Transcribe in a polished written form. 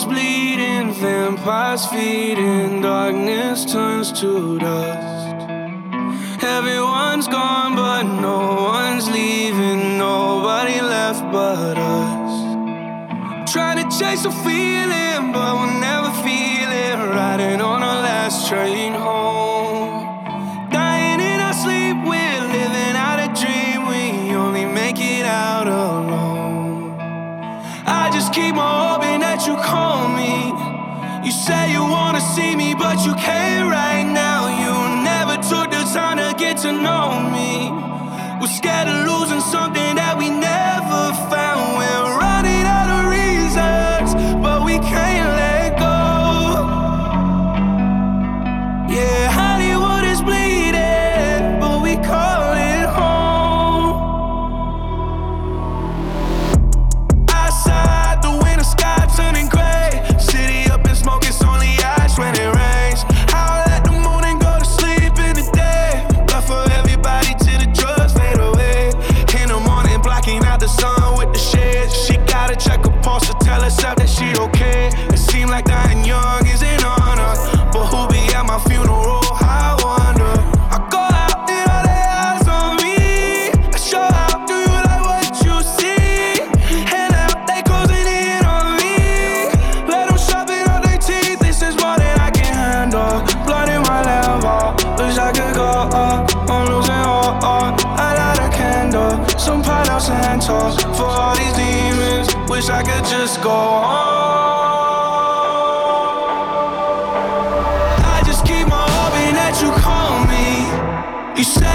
bleeding, vampires feeding, darkness turns to dust. Everyone's gone, but no one's leaving, nobody left but us. Trying to chase a feeling, but we'll never feel it. Riding on our last train home. Dying in our sleep, we're living out a dream. We only make it out alone. I just keep on hoping that you call me. You say you wanna see me, but you can't right now. You never took the time to get to know me. We're scared of losing something that we never found. We're running out of reasons, but we can't let go. Yeah, Hollywood is bleeding, but we call it home. Outside, the winter sky turning gray. City up in smoke, it's only ash when it rains. I'll let the morning go to sleep in the day. But for everybody till the drugs fade away. In the morning, blocking out the sun with the shades. She gotta check her pulse to tell herself that she okay. It seems like dying young is an honor, but who be at my funeral? I wonder. I go out and all they eyes on me. I show out, do you like what you see? And now they closing in on me. Let them sharpen up their teeth. This is more than I can handle. Blood in my level. Wish I could go up. I'm losing all. I light a candle. Some Palo Santo for all these demons. Wish I could just go on. I just keep on hoping that you call me. You say